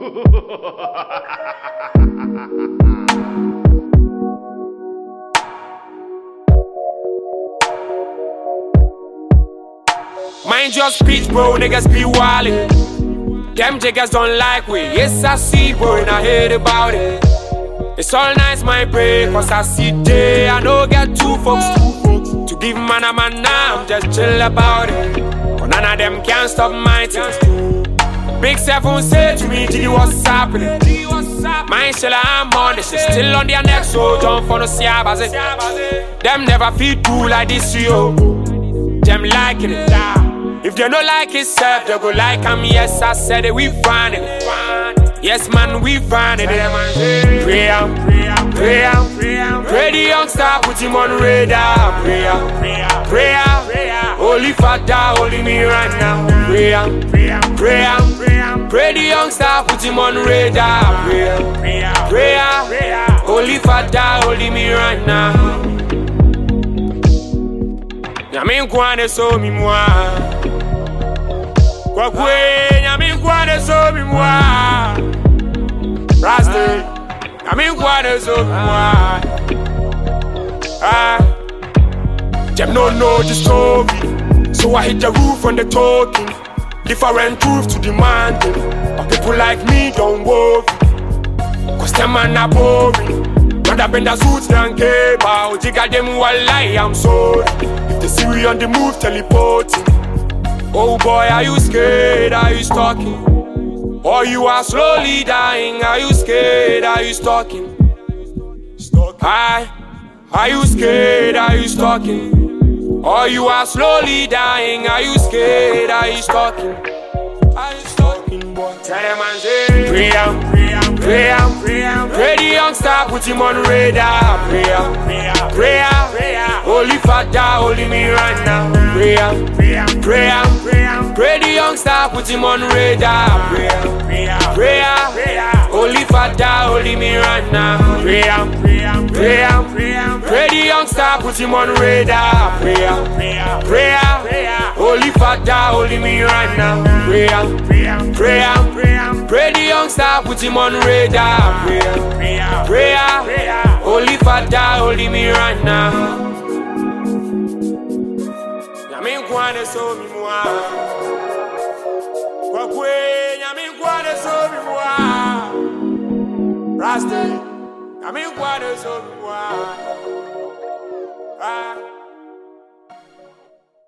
Mind your speech, bro, niggas be wildin'. Them jiggers don't like we. Yes, I see, bro, and I heard about it. It's all nice, my break, cause I see day. I know get two folks to give man a man now. I'm just chill about it. But none of them can stop my thing. Big Seven say to me, Gigi, what's happening? My shella, I'm on this shit. Still on their neck, so don't for no siabaze. Them never feel do like this, yo. Them liking it. If they don't like it, self, they go like I'm. Yes, I said it, we find it. Yes, man, we find it. Pray out, pray out, pray the young star, put him on radar. Pray out, pray out, holy Father, holy me right now. Pray out, pray out, pray the young star, put him on radar. Pray out, pray out, holy Father, holy me right now. Yamin kwane so mi mwa, kwa kwe yamin kwane so mi mwa. Rasta, yamin kwane so mi mwa. Them no know the story, so I hit the roof on the talking. Different truths to demanding, but people like me don't worry, cause them man are boring. Rather bend the suits than care about. Jigga them who lie, I'm sorry. If they see we on the move, teleporting. Oh boy, are you scared? Are you stalking? Or you are slowly dying? Are you scared? Are you stalking? Are you scared? Are you stalking? Or you are slowly dying? Are you scared? Are you stalking? Are you stalking, boy? Tell them and say, pray out, pray out, pray out, pray out. Pray the young star, put him on radar. Pray out, pray out, pray out, pray out. Holy Father, holy me right now. Pray out, pray out, pray out, pray out. Pray the young star, put him on radar. Pray out, pray out, pray out, pray out. Holy Father, holy me right now. Pray out, pray out, pray out, pray out. Pray the young star, put him on radar. Pray out, pray out, pray out, pray out. Holy Father, holy me right now. Pray out, pray out, pray out, pray out. Pray the young star, put him on radar. Pray out, pray out, pray out, pray out. Holy Father, holy me right now. Yamin kwane so mi mwa, kwa kwe yamin kwane so mi mwa. Rasta, yamin kwane so mi mwa.